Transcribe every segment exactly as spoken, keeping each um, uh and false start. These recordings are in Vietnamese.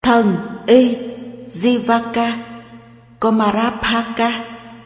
Thần y Jivaka Komarapaka.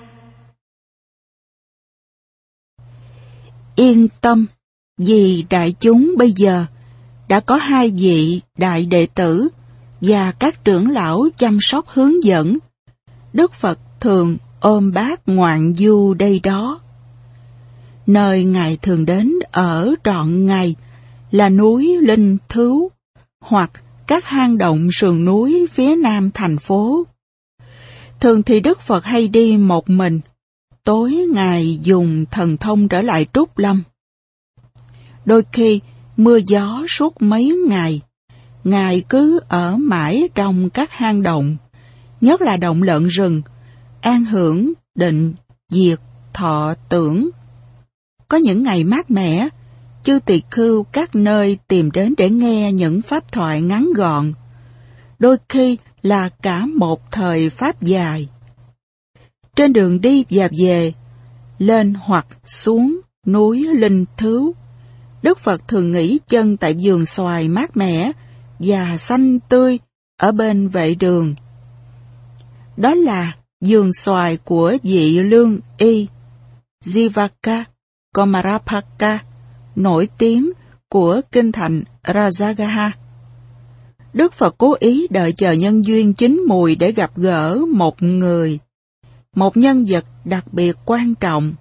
Yên tâm, vì đại chúng bây giờ đã có hai vị đại đệ tử và các trưởng lão chăm sóc hướng dẫn. Đức Phật thường ôm bát ngoạn du đây đó. Nơi Ngài thường đến ở trọn ngày là núi Linh Thứu hoặc các hang động sườn núi phía nam thành phố. Thường thì Đức Phật hay đi một mình, tối Ngài dùng thần thông trở lại Trúc Lâm. Đôi khi mưa gió suốt mấy ngày, Ngài cứ ở mãi trong các hang động, nhất là động lợn rừng, an hưởng, định, diệt, thọ, tưởng. Có những ngày mát mẻ, chư tỳ khưu các nơi tìm đến để nghe những pháp thoại ngắn gọn, đôi khi là cả một thời pháp dài. Trên đường đi và về, lên hoặc xuống núi Linh Thứu, Đức Phật thường nghỉ chân tại vườn xoài mát mẻ và xanh tươi ở bên vệ đường. Đó là vườn xoài của vị lương y Jivaka Komarapaka, nổi tiếng của kinh thành Rajagaha. Đức Phật cố ý đợi chờ nhân duyên chín mùi để gặp gỡ một người, một nhân vật đặc biệt quan trọng.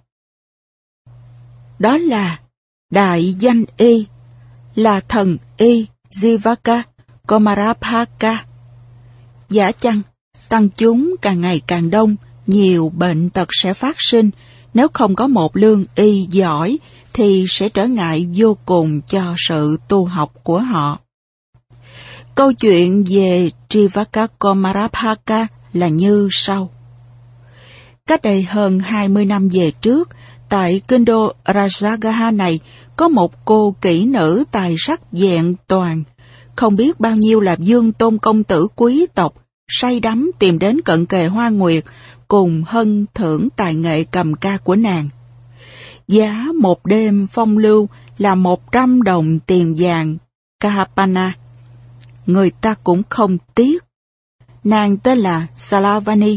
Đó là đại danh y, là thần y Jivaka Komarapaka. Giả chăng, tăng chúng càng ngày càng đông, nhiều bệnh tật sẽ phát sinh. Nếu không có một lương y giỏi thì sẽ trở ngại vô cùng cho sự tu học của họ. Câu chuyện về Jivaka Komarapaka là như sau. Cách đây hơn hai mươi năm về trước, tại kinh đô Rajagaha này, có một cô kỹ nữ tài sắc vẹn toàn, không biết bao nhiêu là vương tôn công tử quý tộc, say đắm tìm đến cận kề Hoa Nguyệt, cùng hân thưởng tài nghệ cầm ca của nàng. Giá một đêm phong lưu là một trăm đồng tiền vàng Kahapana. Người ta cũng không tiếc. Nàng tên là Salavani.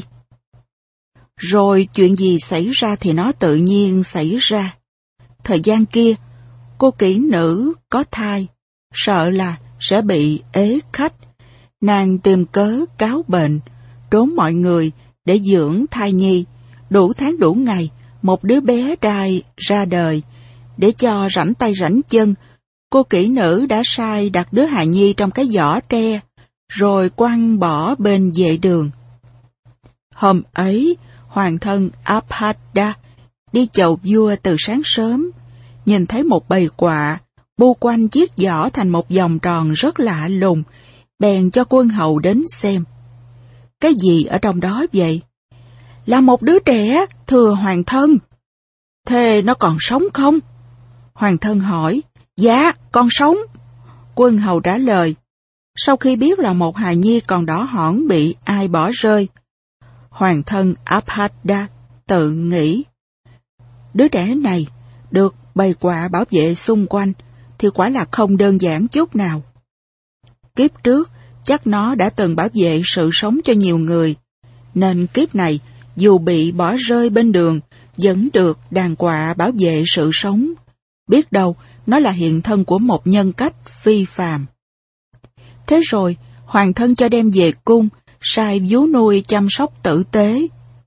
Rồi chuyện gì xảy ra thì nó tự nhiên xảy ra. Thời gian kia, cô kỹ nữ có thai, sợ là sẽ bị ế khách. Nàng tìm cớ cáo bệnh, trốn mọi người để dưỡng thai nhi. Đủ tháng đủ ngày, một đứa bé trai ra đời. Để cho rảnh tay rảnh chân, cô kỹ nữ đã sai đặt đứa hài nhi trong cái giỏ tre, rồi quăng bỏ bên vệ đường. Hôm ấy, hoàng thân Abhadda đi chầu vua từ sáng sớm, nhìn thấy một bầy quạ bu quanh chiếc giỏ thành một vòng tròn rất lạ lùng, bèn cho quân hầu đến xem. Cái gì ở trong đó vậy? Là một đứa trẻ, thưa hoàng thân. Thế nó còn sống không? Hoàng thân hỏi. Dạ, con sống. Quân hầu trả lời. Sau khi biết là một hài nhi còn đỏ hỏn bị ai bỏ rơi, hoàng thân Abhadda tự nghĩ, đứa trẻ này được bầy quạ bảo vệ xung quanh thì quả là không đơn giản chút nào. Kiếp trước chắc nó đã từng bảo vệ sự sống cho nhiều người, nên kiếp này dù bị bỏ rơi bên đường vẫn được đàn quạ bảo vệ sự sống. Biết đâu nó là hiện thân của một nhân cách phi phàm. Thế rồi hoàng thân cho đem về cung, sai vú nuôi chăm sóc tử tế.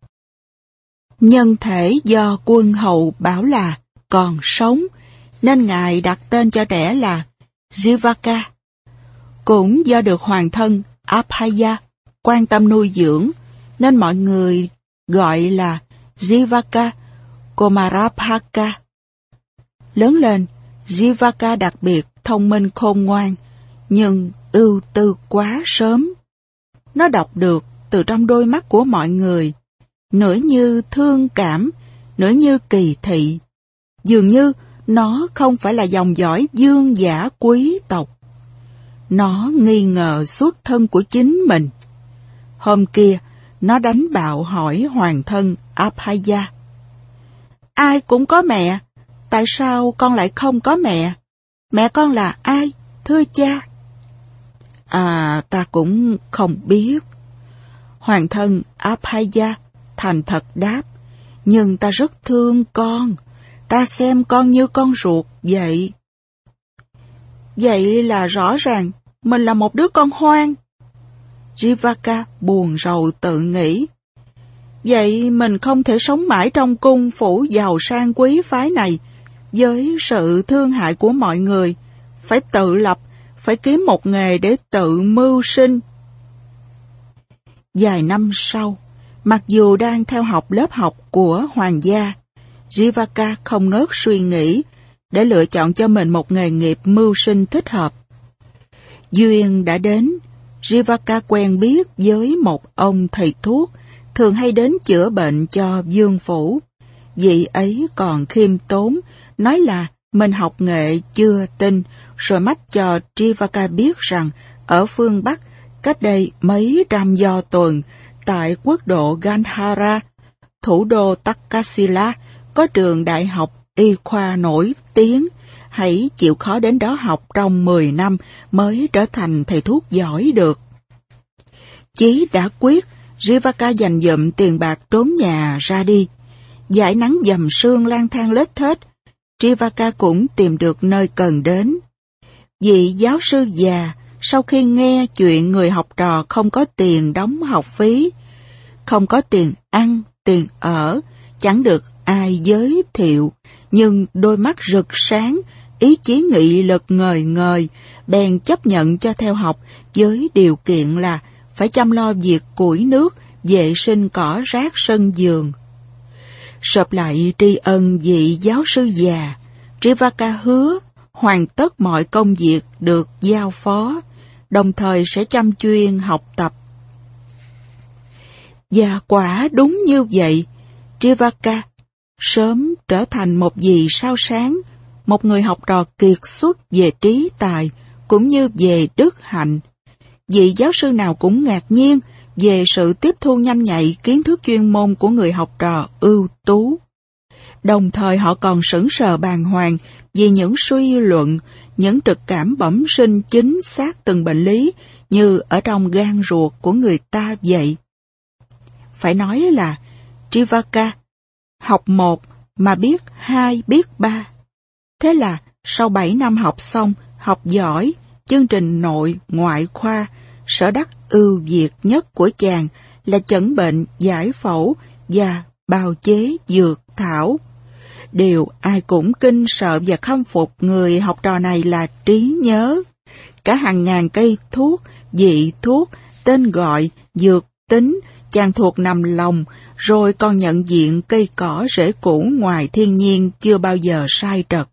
Nhân thể do quân hầu bảo là còn sống, nên ngài đặt tên cho trẻ là Jivaka. Cũng do được hoàng thân Abhaya quan tâm nuôi dưỡng, nên mọi người gọi là Jivaka Komarapaka. Lớn lên, Jivaka đặc biệt thông minh khôn ngoan, nhưng ưu tư quá sớm. Nó đọc được từ trong đôi mắt của mọi người, nửa như thương cảm, nửa như kỳ thị. Dường như nó không phải là dòng dõi vương giả quý tộc. Nó nghi ngờ xuất thân của chính mình. Hôm kia, nó đánh bạo hỏi hoàng thân Abhaya. Ai cũng có mẹ, tại sao con lại không có mẹ? Mẹ con là ai, thưa cha? À, ta cũng không biết. Hoàng thân Abhaya thành thật đáp, nhưng ta rất thương con, ta xem con như con ruột vậy. Vậy là rõ ràng mình là một đứa con hoang. Jivaka buồn rầu tự nghĩ. Vậy mình không thể sống mãi trong cung phủ giàu sang quý phái này, với sự thương hại của mọi người, phải tự lập, phải kiếm một nghề để tự mưu sinh. Vài năm sau, mặc dù đang theo học lớp học của hoàng gia, Jivaka không ngớt suy nghĩ để lựa chọn cho mình một nghề nghiệp mưu sinh thích hợp. Duyên đã đến, Jivaka quen biết với một ông thầy thuốc, thường hay đến chữa bệnh cho vương phủ. Vị ấy còn khiêm tốn, nói là mình học nghệ chưa tin, rồi mách cho Jivaka biết rằng ở phương Bắc, cách đây mấy trăm do tuần, tại quốc độ Gandhara, thủ đô Takasila, có trường đại học y khoa nổi tiếng. Hãy chịu khó đến đó học trong mười năm mới trở thành thầy thuốc giỏi được. Chí đã quyết, Jivaka dành dụm tiền bạc trốn nhà ra đi. Dải nắng dầm sương lang thang lết thết, Jivaka cũng tìm được nơi cần đến. Vị giáo sư già, sau khi nghe chuyện người học trò không có tiền đóng học phí, không có tiền ăn, tiền ở, chẳng được ai giới thiệu, nhưng đôi mắt rực sáng, ý chí nghị lực ngời ngời, bèn chấp nhận cho theo học với điều kiện là phải chăm lo việc củi nước, vệ sinh cỏ rác sân vườn. Sợp lại tri ân vị giáo sư già, Jivaka hứa hoàn tất mọi công việc được giao phó, đồng thời sẽ chăm chuyên học tập. Và quả đúng như vậy, Jivaka sớm trở thành một vị sao sáng, một người học trò kiệt xuất về trí tài cũng như về đức hạnh. Vị giáo sư nào cũng ngạc nhiên về sự tiếp thu nhanh nhạy kiến thức chuyên môn của người học trò ưu tú. Đồng thời họ còn sững sờ bàng hoàng vì những suy luận, những trực cảm bẩm sinh chính xác từng bệnh lý như ở trong gan ruột của người ta vậy. Phải nói là Jivaka học một mà biết hai biết ba. Thế là sau bảy năm học xong, học giỏi, chương trình nội ngoại khoa, sở đắc ưu việt nhất của chàng là chẩn bệnh, giải phẫu và bào chế dược thảo. Điều ai cũng kinh sợ và khâm phục người học trò này là trí nhớ. Cả hàng ngàn cây thuốc, vị thuốc, tên gọi, dược tính, chàng thuộc nằm lòng, rồi còn nhận diện cây cỏ rễ củ ngoài thiên nhiên chưa bao giờ sai trật.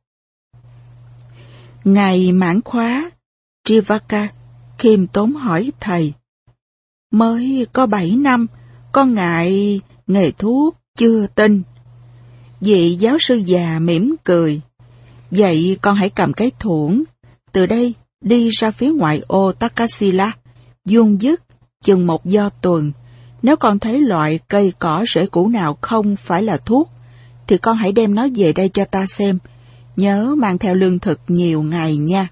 Ngày mãn khóa, Jivaka khiêm tốn hỏi thầy, mới có bảy năm, con ngại nghề thuốc chưa tin. Vị giáo sư già mỉm cười, vậy con hãy cầm cái thuổng, từ đây đi ra phía ngoại ô Takasila, vuông vức chừng một do tuần. Nếu con thấy loại cây cỏ rễ củ nào không phải là thuốc, thì con hãy đem nó về đây cho ta xem. Nhớ mang theo lương thực nhiều ngày nha.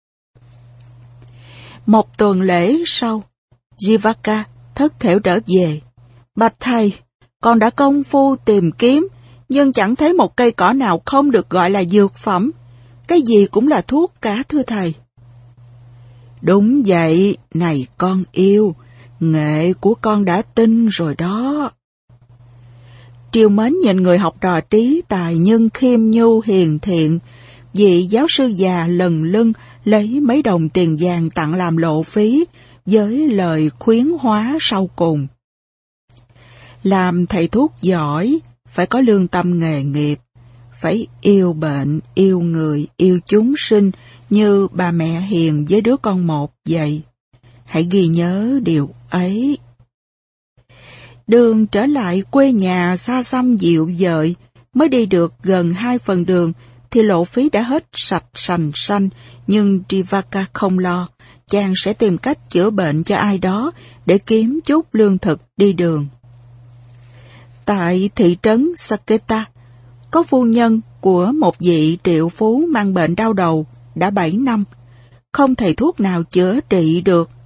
Một tuần lễ sau, Jivaka thất thểu trở về. Bạch thầy, con đã công phu tìm kiếm, nhưng chẳng thấy một cây cỏ nào không được gọi là dược phẩm. Cái gì cũng là thuốc cả thưa thầy. Đúng vậy, này con yêu, nghệ của con đã tinh rồi đó. Triều mến nhìn người học trò trí tài nhưng khiêm nhu hiền thiện, vị giáo sư già lần lưng lấy mấy đồng tiền vàng tặng làm lộ phí với lời khuyến hóa sau cùng. Làm thầy thuốc giỏi, phải có lương tâm nghề nghiệp, phải yêu bệnh, yêu người, yêu chúng sinh như bà mẹ hiền với đứa con một vậy. Hãy ghi nhớ điều ấy. Đường trở lại quê nhà xa xăm dịu dợi, mới đi được gần hai phần đường thì lộ phí đã hết sạch sành xanh, nhưng Jivaka không lo, chàng sẽ tìm cách chữa bệnh cho ai đó để kiếm chút lương thực đi đường. Tại thị trấn Saketa, có phu nhân của một vị triệu phú mang bệnh đau đầu đã bảy năm, không thầy thuốc nào chữa trị được.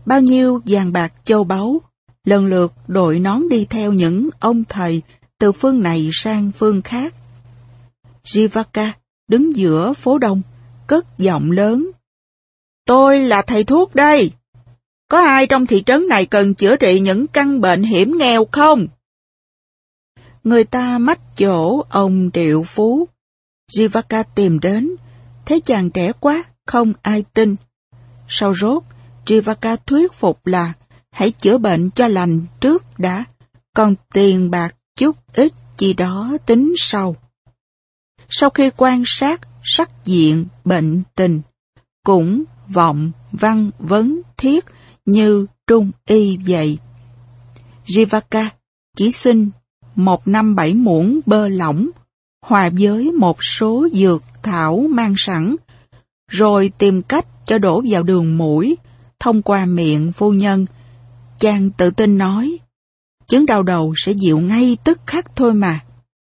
bao nhiêu vàng bạc châu báu, lần lượt đội nón đi theo những ông thầy từ phương này sang phương khác. Jivaka đứng giữa phố đông, cất giọng lớn. Tôi là thầy thuốc đây. Có ai trong thị trấn này cần chữa trị những căn bệnh hiểm nghèo không? Người ta mách chỗ ông triệu phú. Jivaka tìm đến, thấy chàng trẻ quá, không ai tin. Sau rốt, Jivaka thuyết phục là hãy chữa bệnh cho lành trước đã, còn tiền bạc chút ít gì đó tính sau. Sau khi quan sát sắc diện bệnh tình, cũng vọng văn vấn thiết như trung y vậy. Jivaka chỉ xin một năm bảy muỗng bơ lỏng, hòa với một số dược thảo mang sẵn, rồi tìm cách cho đổ vào đường mũi, thông qua miệng phu nhân. Chàng tự tin nói, chứng đau đầu sẽ dịu ngay tức khắc thôi mà.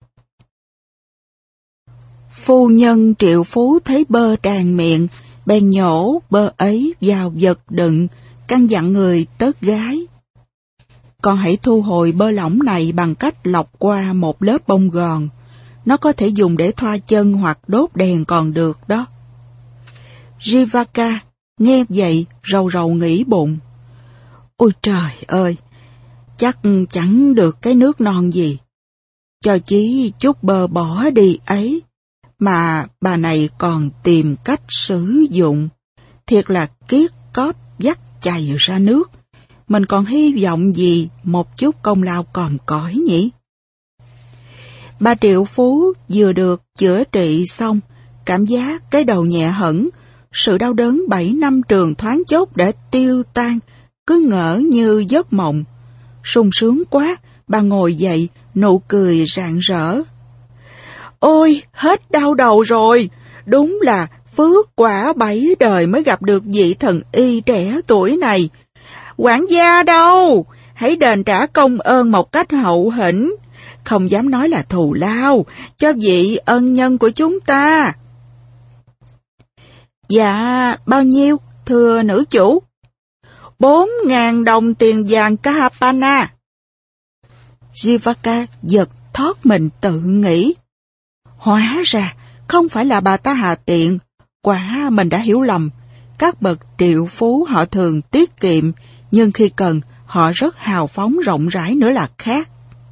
Phu nhân triệu phú thấy bơ tràn miệng, bèn nhổ bơ ấy vào vật đựng, căn dặn người tớt gái. Con hãy thu hồi bơ lỏng này bằng cách lọc qua một lớp bông gòn. Nó có thể dùng để thoa chân hoặc đốt đèn còn được đó. Jivaka nghe vậy rầu rầu nghĩ bụng. Ôi trời ơi, chắc chẳng được cái nước non gì. Cho chí chút bơ bỏ đi ấy, mà bà này còn tìm cách sử dụng. Thiệt là kiết cóp dắt chày ra nước. Mình còn hy vọng gì một chút công lao còm cõi nhỉ? Bà triệu phú vừa được chữa trị xong, cảm giác cái đầu nhẹ hẳn, sự đau đớn bảy năm trường thoáng chốc đã tiêu tan, cứ ngỡ như giấc mộng. Sung sướng quá, bà ngồi dậy, nụ cười rạng rỡ. Ôi, hết đau đầu rồi, đúng là phước quả bảy đời mới gặp được vị thần y trẻ tuổi này. Quản gia đâu? Hãy đền trả công ơn một cách hậu hĩnh, không dám nói là thù lao cho vị ân nhân của chúng ta. Dạ, bao nhiêu, thưa nữ chủ? Bốn ngàn đồng tiền vàng Kahapana. Jivaka giật thót mình tự nghĩ. Hóa ra, không phải là bà ta hà tiện, quả mình đã hiểu lầm. Các bậc triệu phú họ thường tiết kiệm, nhưng khi cần, họ rất hào phóng rộng rãi nữa là khác.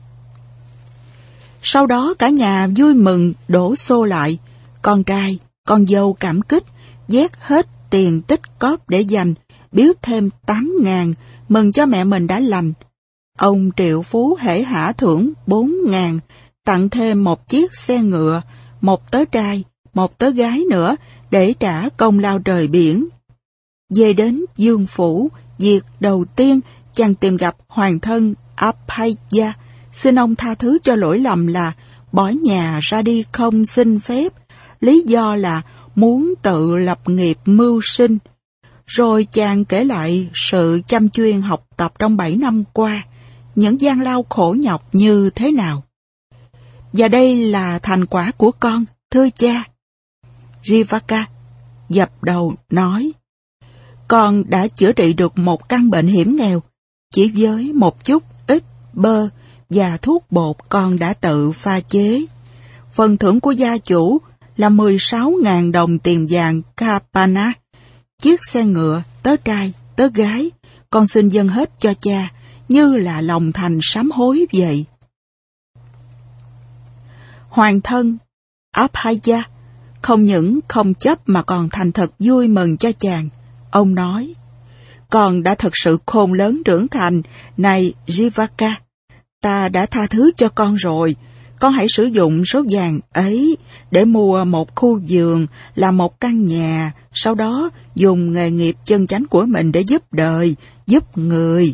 Sau đó cả nhà vui mừng đổ xô lại, con trai, con dâu cảm kích, vét hết tiền tích cóp để dành, biếu thêm tám ngàn, mừng cho mẹ mình đã lành. Ông triệu phú hễ hả thưởng bốn ngàn, tặng thêm một chiếc xe ngựa, một tớ trai, một tớ gái nữa để trả công lao trời biển. Về đến Dương Phủ, việc đầu tiên chàng tìm gặp hoàng thân Abhaya, xin ông tha thứ cho lỗi lầm là bỏ nhà ra đi không xin phép, lý do là muốn tự lập nghiệp mưu sinh. Rồi chàng kể lại sự chăm chuyên học tập trong bảy năm qua, những gian lao khổ nhọc như thế nào. Và đây là thành quả của con, thưa cha. Jivaka dập đầu nói, con đã chữa trị được một căn bệnh hiểm nghèo, chỉ với một chút ít bơ và thuốc bột con đã tự pha chế. Phần thưởng của gia chủ là mười sáu ngàn đồng tiền vàng Kapana, chiếc xe ngựa, tớ trai, tớ gái, con xin dâng hết cho cha, như là lòng thành sám hối vậy. Hoàng thân Abhaya không những không chấp mà còn thành thật vui mừng cho chàng. Ông nói, con đã thật sự khôn lớn trưởng thành, này Jivaka, ta đã tha thứ cho con rồi. Con hãy sử dụng số vàng ấy để mua một khu vườn, làm một căn nhà, sau đó dùng nghề nghiệp chân chánh của mình để giúp đời, giúp người.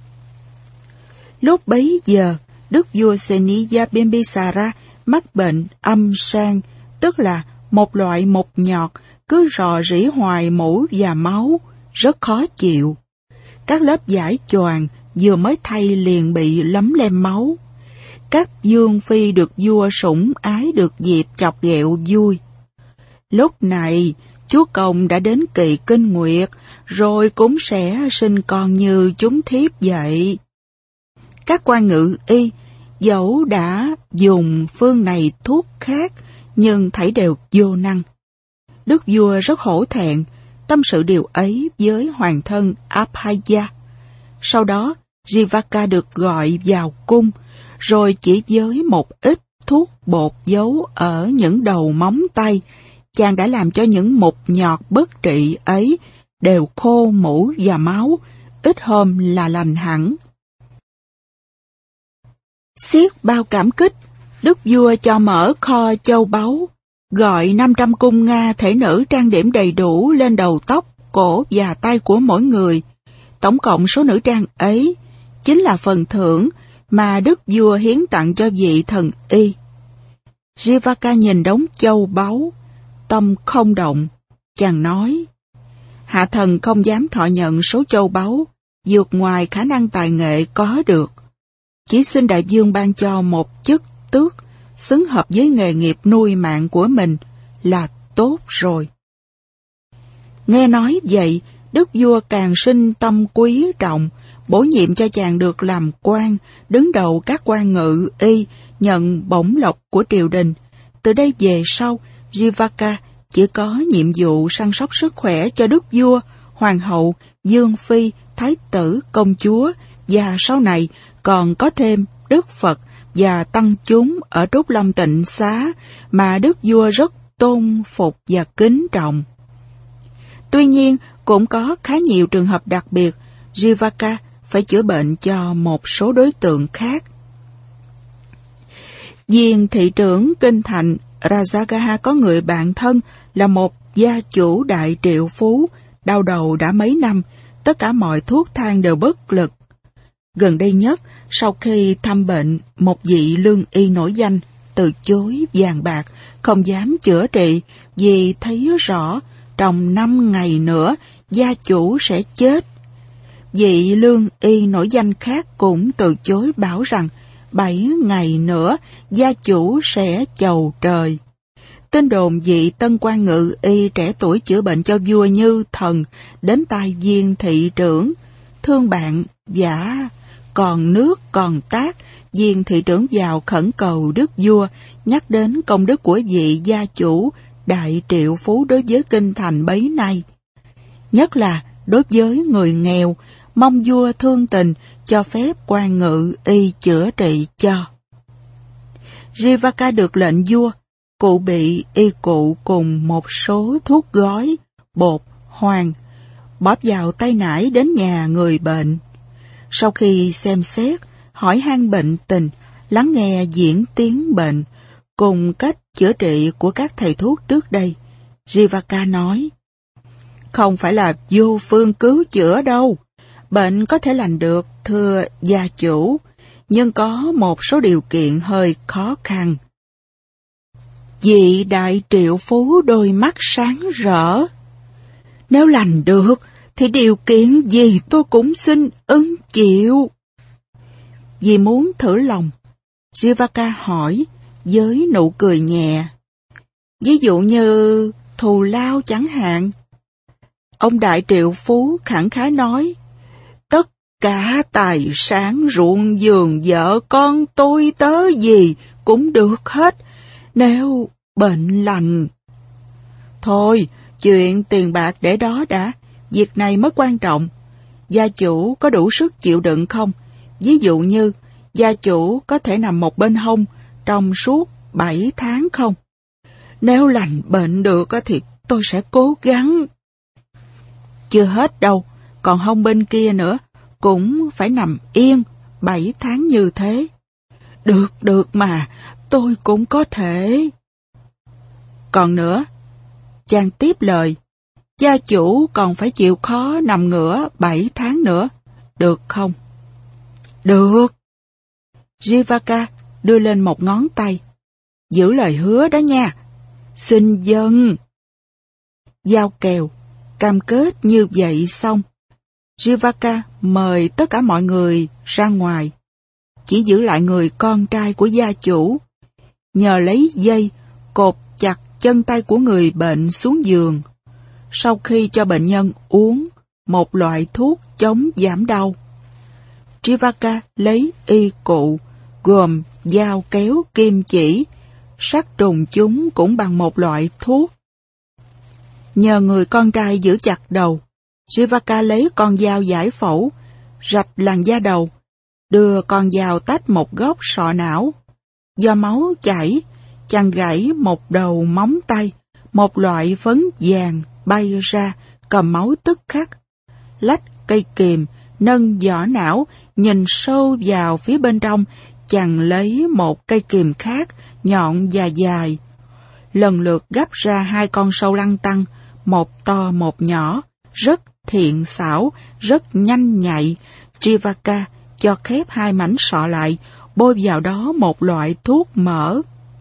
Lúc bấy giờ, đức vua Seniya Bimbisara mắc bệnh âm sang, tức là một loại mục nhọt, cứ rò rỉ hoài mũ và máu, rất khó chịu. Các lớp vải choàng vừa mới thay liền bị lấm lem máu. Các vương phi được vua sủng ái được dịp chọc ghẹo vui. Lúc này, Chúa Công đã đến kỳ kinh nguyệt, rồi cũng sẽ sinh con như chúng thiếp vậy. Các quan ngự y, dẫu đã dùng phương này thuốc khác, nhưng thảy đều vô năng. Đức vua rất hổ thẹn, tâm sự điều ấy với hoàng thân Abhaya. Sau đó, Jivaka được gọi vào cung, rồi chỉ với một ít thuốc bột giấu ở những đầu móng tay, chàng đã làm cho những mụn nhọt bất trị ấy đều khô mủ và máu, ít hôm là lành hẳn. Xiết bao cảm kích, đức vua cho mở kho châu báu, gọi năm trăm cung Nga thể nữ trang điểm đầy đủ lên đầu tóc, cổ và tay của mỗi người. Tổng cộng số nữ trang ấy chính là phần thưởng mà đức vua hiến tặng cho vị thần y. Jivaka nhìn đống châu báu, tâm không động. Chàng nói, hạ thần không dám thọ nhận số châu báu vượt ngoài khả năng tài nghệ có được. Chỉ xin đại vương ban cho một chức tước xứng hợp với nghề nghiệp nuôi mạng của mình là tốt rồi. Nghe nói vậy, đức vua càng sinh tâm quý trọng, bổ nhiệm cho chàng được làm quan, đứng đầu các quan ngự y, nhận bổng lộc của triều đình. Từ đây về sau, Jivaka chỉ có nhiệm vụ săn sóc sức khỏe cho đức vua, hoàng hậu, vương phi, thái tử, công chúa, và sau này còn có thêm Đức Phật và tăng chúng ở Trúc Lâm Tịnh Xá mà đức vua rất tôn phục và kính trọng. Tuy nhiên, cũng có khá nhiều trường hợp đặc biệt, Jivaka phải chữa bệnh cho một số đối tượng khác. Viên thị trưởng kinh thành Rajagaha có người bạn thân là một gia chủ đại triệu phú, đau đầu đã mấy năm, tất cả mọi thuốc thang đều bất lực. Gần đây nhất, sau khi thăm bệnh, một vị lương y nổi danh từ chối vàng bạc, không dám chữa trị vì thấy rõ trong năm ngày nữa gia chủ sẽ chết. Vị lương y nổi danh khác cũng từ chối, bảo rằng bảy ngày nữa gia chủ sẽ chầu trời. Tin đồn vị tân quan ngự y trẻ tuổi chữa bệnh cho vua như thần đến tai viên thị trưởng. Thương bạn giả còn nước còn tát, viên thị trưởng vào khẩn cầu đức vua nhắc đến công đức của vị gia chủ đại triệu phú đối với kinh thành bấy nay, nhất là đối với người nghèo, mong vua thương tình cho phép quan ngự y chữa trị cho. Jivaka được lệnh vua cụ bị y cụ cùng một số thuốc gói, bột, hoàng, bỏ vào tay nải đến nhà người bệnh. Sau khi xem xét, hỏi han bệnh tình, lắng nghe diễn tiến bệnh, cùng cách chữa trị của các thầy thuốc trước đây, Jivaka nói, không phải là vô phương cứu chữa đâu. Bệnh có thể lành được, thưa gia chủ, nhưng có một số điều kiện hơi khó khăn. Vị đại triệu phú đôi mắt sáng rỡ. Nếu lành được, thì điều kiện gì tôi cũng xin ứng chịu. Vì muốn thử lòng, Jivaka hỏi với nụ cười nhẹ. Ví dụ như thù lao chẳng hạn. Ông đại triệu phú khẳng khái nói, tất cả tài sản ruộng vườn vợ con tôi tớ gì cũng được hết, nếu bệnh lành. Thôi, chuyện tiền bạc để đó đã, việc này mới quan trọng. Gia chủ có đủ sức chịu đựng không? Ví dụ như, gia chủ có thể nằm một bên hông trong suốt bảy tháng không? Nếu lành bệnh được thì tôi sẽ cố gắng. Chưa hết đâu, còn hông bên kia nữa, cũng phải nằm yên bảy tháng như thế. Được, được mà, tôi cũng có thể. Còn nữa, chàng tiếp lời, gia chủ còn phải chịu khó nằm ngửa bảy tháng nữa, được không? Được. Jivaka đưa lên một ngón tay. Giữ lời hứa đó nha. Xin vâng. Giao kèo, cam kết như vậy xong, Jivaka mời tất cả mọi người ra ngoài, chỉ giữ lại người con trai của gia chủ, nhờ lấy dây cột chặt chân tay của người bệnh xuống giường. sau khi cho bệnh nhân uống một loại thuốc chống giảm đau. Jivaka lấy y cụ, gồm dao kéo kim chỉ, sát trùng chúng cũng bằng một loại thuốc. Nhờ người con trai giữ chặt đầu, Jivaka lấy con dao giải phẫu, rạch làn da đầu, đưa con dao tách một góc sọ não. Do máu chảy, chàng gãy một đầu móng tay, một loại phấn vàng bay ra, cầm máu tức khắc. Lách cây kìm, nâng vỏ não, nhìn sâu vào phía bên trong, chàng lấy một cây kìm khác, nhọn và dài. Lần lượt gắp ra hai con sâu lăng tăng, một to một nhỏ, rất thiện xảo, rất nhanh nhạy. Jivaka cho khép hai mảnh sọ lại, bôi vào đó một loại thuốc mỡ.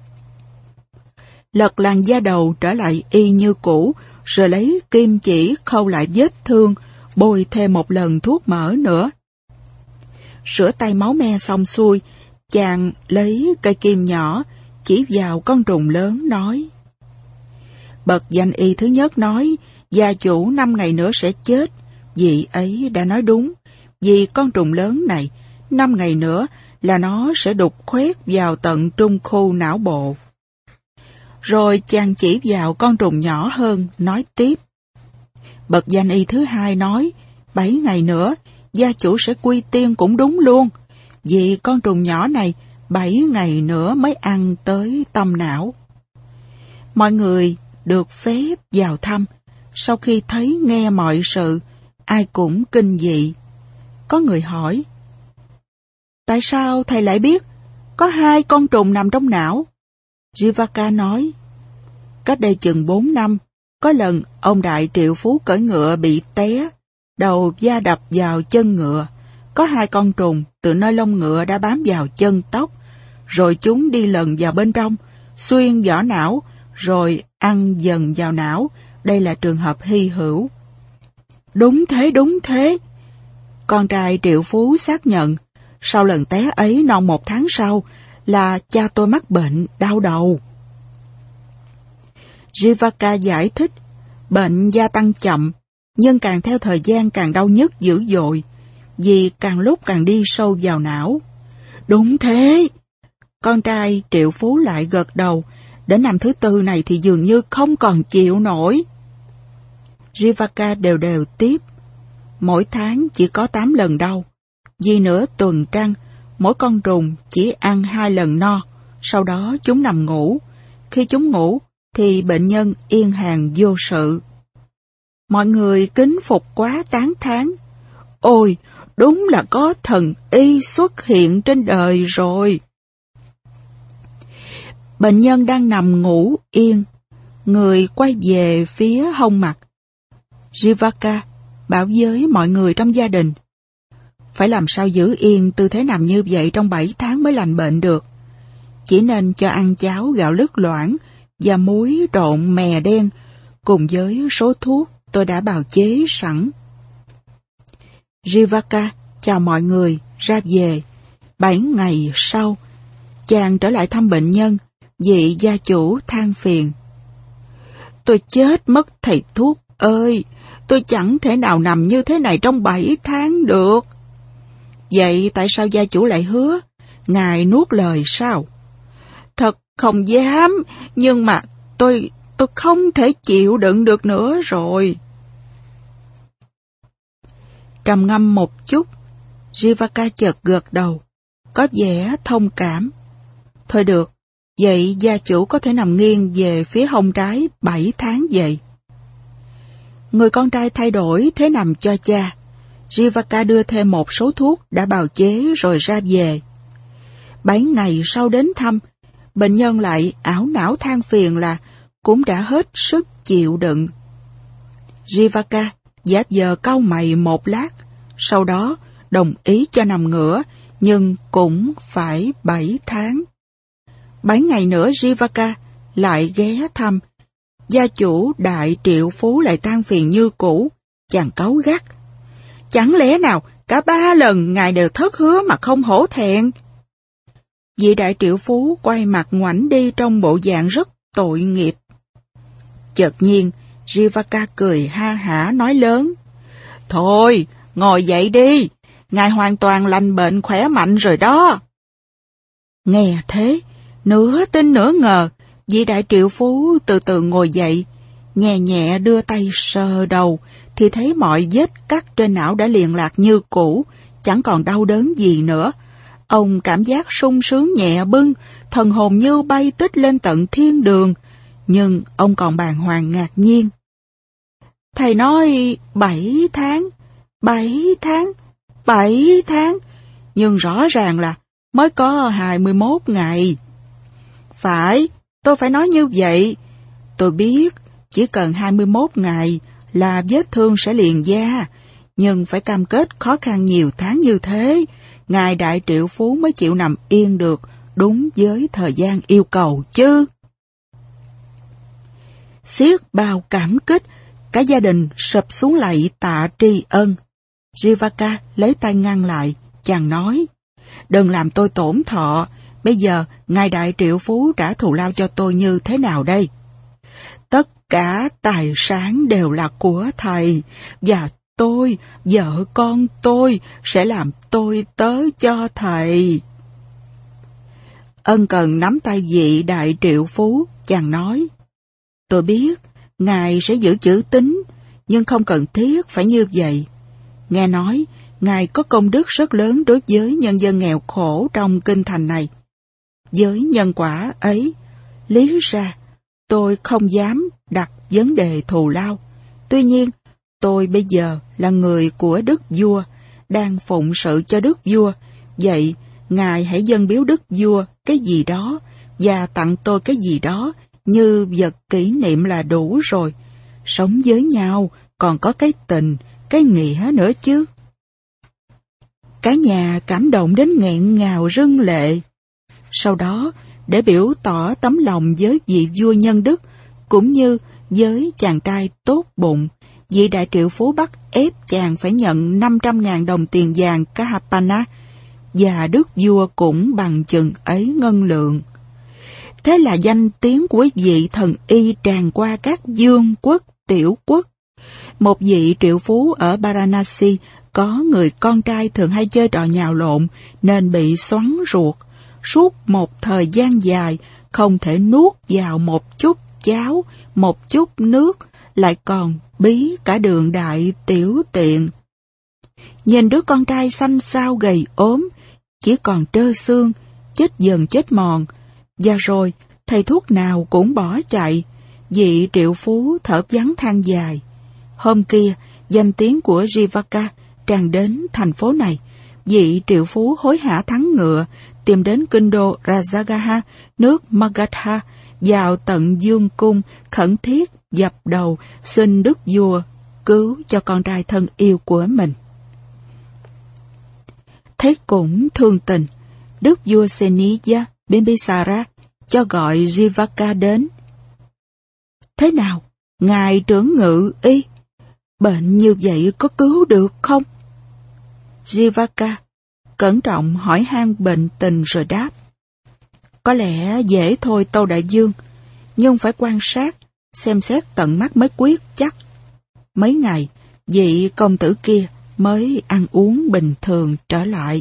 Lật làn da đầu trở lại y như cũ, rồi lấy kim chỉ khâu lại vết thương, bôi thêm một lần thuốc mỡ nữa. Rửa tay máu me xong xuôi, chàng lấy cây kim nhỏ, chỉ vào con trùng lớn nói: Bậc danh y thứ nhất nói, gia chủ năm ngày nữa sẽ chết. Vị ấy đã nói đúng, vì con trùng lớn này, năm ngày nữa là nó sẽ đục khoét vào tận trung khu não bộ. Rồi chàng chỉ vào con trùng nhỏ hơn, nói tiếp: Bậc danh y thứ hai nói, bảy ngày nữa, gia chủ sẽ quy tiên cũng đúng luôn, vì con trùng nhỏ này, bảy ngày nữa mới ăn tới tâm não. Mọi người được phép vào thăm, sau khi thấy nghe mọi sự, ai cũng kinh dị. Có người hỏi: Tại sao thầy lại biết có hai con trùng nằm trong não? Jivaka nói: Cách đây chừng bốn năm, có lần ông đại triệu phú cưỡi ngựa bị té, đầu va đập vào chân ngựa. Có hai con trùng từ nơi lông ngựa đã bám vào chân tóc, rồi chúng đi lần vào bên trong, xuyên vỏ não, rồi ăn dần vào não. Đây là trường hợp hy hữu. Đúng thế, đúng thế. Con trai triệu phú xác nhận, sau lần té ấy non một tháng sau là cha tôi mắc bệnh đau đầu. Jivaka giải thích, bệnh gia tăng chậm, nhưng càng theo thời gian càng đau nhức dữ dội, vì càng lúc càng đi sâu vào não. Đúng thế. Con trai triệu phú lại gật đầu, đến năm thứ tư này thì dường như không còn chịu nổi. Jivaka đều đều tiếp, mỗi tháng chỉ có tám lần đau, vì nửa tuần trăng, mỗi con trùng chỉ ăn hai lần no, sau đó chúng nằm ngủ. Khi chúng ngủ, thì bệnh nhân yên hàng vô sự. Mọi người kính phục quá tán thán. Ôi, đúng là có thần y xuất hiện trên đời rồi. Bệnh nhân đang nằm ngủ yên, người quay về phía hông mặt. Jivaka bảo với mọi người trong gia đình, phải làm sao giữ yên tư thế nằm như vậy trong bảy tháng mới lành bệnh được. Chỉ nên cho ăn cháo gạo lứt loãng và muối trộn mè đen, cùng với số thuốc tôi đã bào chế sẵn. Jivaka chào mọi người ra về. Bảy ngày sau, chàng trở lại thăm bệnh nhân. Vị gia chủ than phiền: Tôi chết mất thầy thuốc ơi, tôi chẳng thể nào nằm như thế này trong bảy tháng được. Vậy tại sao gia chủ lại hứa? Ngài nuốt lời sao? Thật không dám, nhưng mà tôi, tôi không thể chịu đựng được nữa rồi. Trầm ngâm một chút, Jivaka chợt gật đầu, có vẻ thông cảm. Thôi được, vậy gia chủ có thể nằm nghiêng về phía hông trái bảy tháng vậy. Người con trai thay đổi thế nằm cho cha. Jivaka đưa thêm một số thuốc đã bào chế rồi ra về. Bảy ngày sau đến thăm, bệnh nhân lại ảo não than phiền là cũng đã hết sức chịu đựng. Jivaka giả vờ cau mày một lát, sau đó đồng ý cho nằm ngửa, nhưng cũng phải bảy tháng. Bảy ngày nữa Jivaka lại ghé thăm. Gia chủ đại triệu phú lại than phiền như cũ. Chàng cáu gắt: Chẳng lẽ nào cả ba lần ngài đều thất hứa mà không hổ thẹn? Vị đại triệu phú quay mặt ngoảnh đi trong bộ dạng rất tội nghiệp. Chợt nhiên, Jivaka cười ha hả nói lớn. Thôi, ngồi dậy đi, ngài hoàn toàn lành bệnh khỏe mạnh rồi đó. Nghe thế, nửa tin nửa ngờ, vị đại triệu phú từ từ ngồi dậy, nhẹ nhẹ đưa tay sờ đầu, thì thấy mọi vết cắt trên não đã liền lạc như cũ, chẳng còn đau đớn gì nữa. Ông cảm giác sung sướng nhẹ bâng, thần hồn như bay tích lên tận thiên đường, nhưng ông còn bàng hoàng ngạc nhiên. Thầy nói bảy tháng, bảy tháng, bảy tháng, nhưng rõ ràng là mới có hai mươi mốt ngày. Phải, tôi phải nói như vậy. Tôi biết, chỉ cần hai mươi mốt ngày là vết thương sẽ liền da, nhưng phải cam kết khó khăn nhiều tháng như thế, ngài đại triệu phú mới chịu nằm yên được đúng với thời gian yêu cầu chứ. Xiết bao cảm kích, cả gia đình sụp xuống lạy tạ tri ân. Jivaka lấy tay ngăn lại, chàng nói, đừng làm tôi tổn thọ, bây giờ ngài đại triệu phú trả thù lao cho tôi như thế nào đây? Tất cả tài sản đều là của thầy, và tôi, vợ con tôi sẽ làm tôi tớ cho thầy. Ân cần nắm tay vị đại triệu phú, chàng nói, tôi biết, ngài sẽ giữ chữ tín, nhưng không cần thiết phải như vậy. Nghe nói, ngài có công đức rất lớn đối với nhân dân nghèo khổ trong kinh thành này. Với nhân quả ấy, lý ra, tôi không dám đặt vấn đề thù lao. Tuy nhiên, tôi bây giờ là người của đức vua, đang phụng sự cho đức vua. Vậy, ngài hãy dâng biếu đức vua cái gì đó, và tặng tôi cái gì đó, như vật kỷ niệm là đủ rồi. Sống với nhau, còn có cái tình, cái nghĩa nữa chứ. Cả nhà cảm động đến nghẹn ngào rưng lệ. Sau đó, để biểu tỏ tấm lòng với vị vua nhân đức, cũng như với chàng trai tốt bụng, vị đại triệu phú bắt ép chàng phải nhận năm trăm ngàn đồng tiền vàng Kahapana, và đức vua cũng bằng chừng ấy ngân lượng. Thế là danh tiếng của vị thần y tràn qua các vương quốc, tiểu quốc. Một vị triệu phú ở Varanasi có người con trai thường hay chơi trò nhào lộn nên bị xoắn ruột. Suốt một thời gian dài không thể nuốt vào một chút cháo, một chút nước, lại còn bí cả đường đại tiểu tiện. Nhìn đứa con trai xanh xao gầy ốm, chỉ còn trơ xương, chết dần chết mòn, và rồi thầy thuốc nào cũng bỏ chạy. Vị triệu phú thở vắng than dài. Hôm kia, danh tiếng của Jivaka tràn đến thành phố này. Vị triệu phú hối hả thắng ngựa, tìm đến kinh đô Rajagaha, nước Magadha, vào tận dương cung, khẩn thiết dập đầu xin đức vua cứu cho con trai thân yêu của mình. Thấy cũng thương tình, đức vua Seniya Bimbisara cho gọi Jivaka đến. Thế nào, ngài trưởng ngự y, bệnh như vậy có cứu được không? Jivaka cẩn trọng hỏi han bệnh tình rồi đáp. Có lẽ dễ thôi tâu đại vương, nhưng phải quan sát, xem xét tận mắt mới quyết chắc. Mấy ngày, vị công tử kia mới ăn uống bình thường trở lại.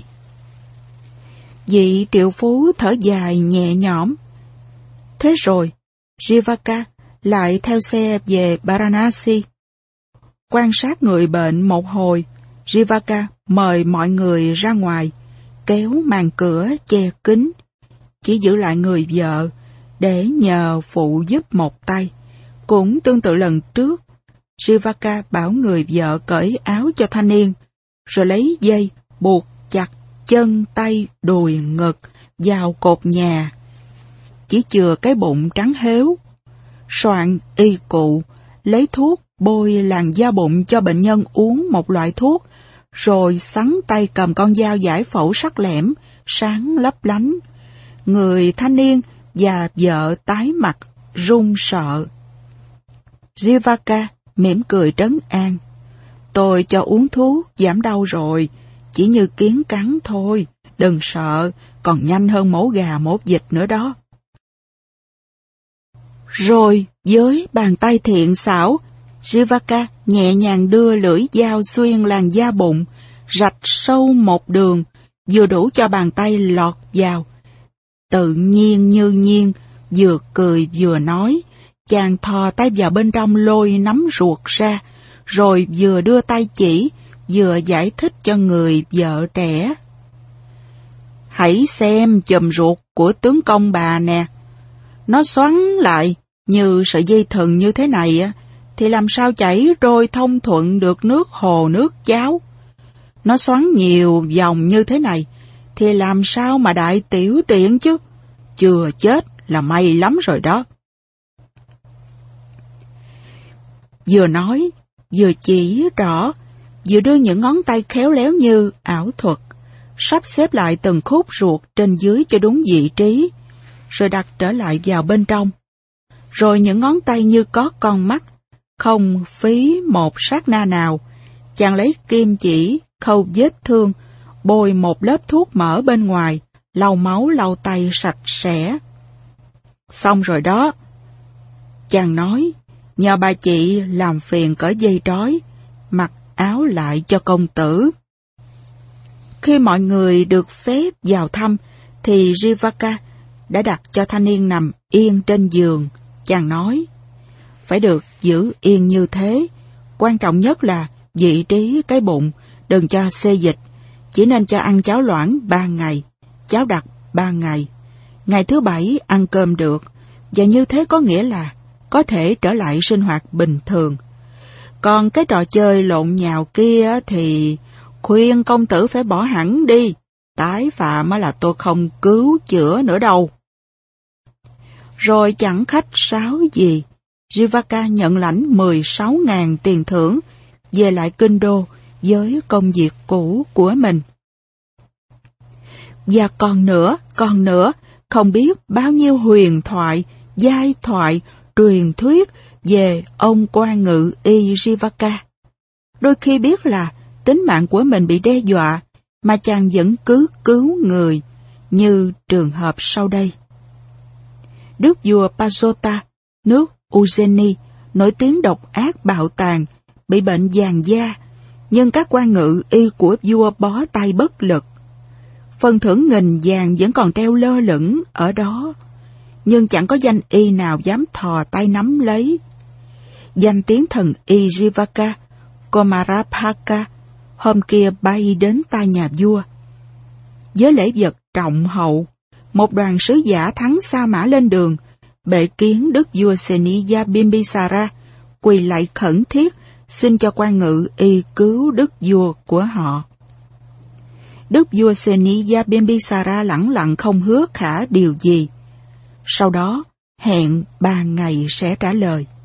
Vị triệu phú thở dài nhẹ nhõm. Thế rồi, Jivaka lại theo xe về Varanasi. Quan sát người bệnh một hồi, Jivaka mời mọi người ra ngoài, kéo màn cửa che kín, chỉ giữ lại người vợ để nhờ phụ giúp một tay. Cũng tương tự lần trước, Jivaka bảo người vợ cởi áo cho thanh niên, rồi lấy dây buộc chặt chân tay đùi ngực vào cột nhà. Chỉ chừa cái bụng trắng héo. Soạn y cụ, lấy thuốc bôi làn da bụng cho bệnh nhân uống một loại thuốc, rồi sắn tay cầm con dao giải phẫu sắc lẻm, sáng lấp lánh. Người thanh niên và vợ tái mặt, run sợ. Jivaka mỉm cười trấn an. Tôi cho uống thuốc giảm đau rồi, chỉ như kiến cắn thôi, đừng sợ, còn nhanh hơn mổ gà mổ vịt nữa đó. Rồi với bàn tay thiện xảo, Jivaka nhẹ nhàng đưa lưỡi dao xuyên làn da bụng, rạch sâu một đường, vừa đủ cho bàn tay lọt vào. Tự nhiên như nhiên, vừa cười vừa nói, chàng thò tay vào bên trong lôi nắm ruột ra, rồi vừa đưa tay chỉ, vừa giải thích cho người vợ trẻ. Hãy xem chùm ruột của tướng công bà nè. Nó xoắn lại như sợi dây thừng như thế này thì làm sao chảy trôi thông thuận được nước hồ nước cháo. Nó xoắn nhiều vòng như thế này thì làm sao mà đại tiểu tiện chứ. Chưa chết là may lắm rồi đó. Vừa nói, vừa chỉ rõ, vừa đưa những ngón tay khéo léo như ảo thuật, sắp xếp lại từng khúc ruột trên dưới cho đúng vị trí, rồi đặt trở lại vào bên trong. Rồi những ngón tay như có con mắt, không phí một sát na nào, chàng lấy kim chỉ, khâu vết thương, bôi một lớp thuốc mỡ bên ngoài, lau máu lau tay sạch sẽ. Xong rồi đó. Chàng nói, nhờ bà chị làm phiền cởi dây trói, mặc áo lại cho công tử. Khi mọi người được phép vào thăm, thì Jivaka đã đặt cho thanh niên nằm yên trên giường. Chàng nói, phải được giữ yên như thế. Quan trọng nhất là vị trí cái bụng, đừng cho xê dịch. Chỉ nên cho ăn cháo loãng ba ngày, cháo đặc ba ngày. Ngày thứ bảy ăn cơm được, và như thế có nghĩa là có thể trở lại sinh hoạt bình thường. Còn cái trò chơi lộn nhào kia thì khuyên công tử phải bỏ hẳn đi. Tái phạm là tôi không cứu chữa nữa đâu. Rồi chẳng khách sáo gì, Jivaka nhận lãnh mười sáu ngàn tiền thưởng, về lại kinh đô với công việc cũ của mình. Và còn nữa, còn nữa, không biết bao nhiêu huyền thoại, giai thoại, truyền thuyết về ông quan ngự y Jivaka. Đôi khi biết là tính mạng của mình bị đe dọa, mà chàng vẫn cứ cứu người, như trường hợp sau đây. Đức vua Pajota, nước Ujjeni, nổi tiếng độc ác bạo tàn, bị bệnh vàng da, nhưng các quan ngự y của vua bó tay bất lực. Phần thưởng nghìn vàng vẫn còn treo lơ lửng ở đó, nhưng chẳng có danh y nào dám thò tay nắm lấy. Danh tiếng thần y Jivaka, Komarapaka, hôm kia bay đến tai nhà vua. Với lễ vật trọng hậu, một đoàn sứ giả thắng Sa Mã lên đường, bệ kiến đức vua Seniya Bimbisara, quỳ lạy khẩn thiết, xin cho quan ngự y cứu đức vua của họ. Đức vua Seniya Bimbisara lẳng lặng không hứa khả điều gì. Sau đó, hẹn ba ngày sẽ trả lời.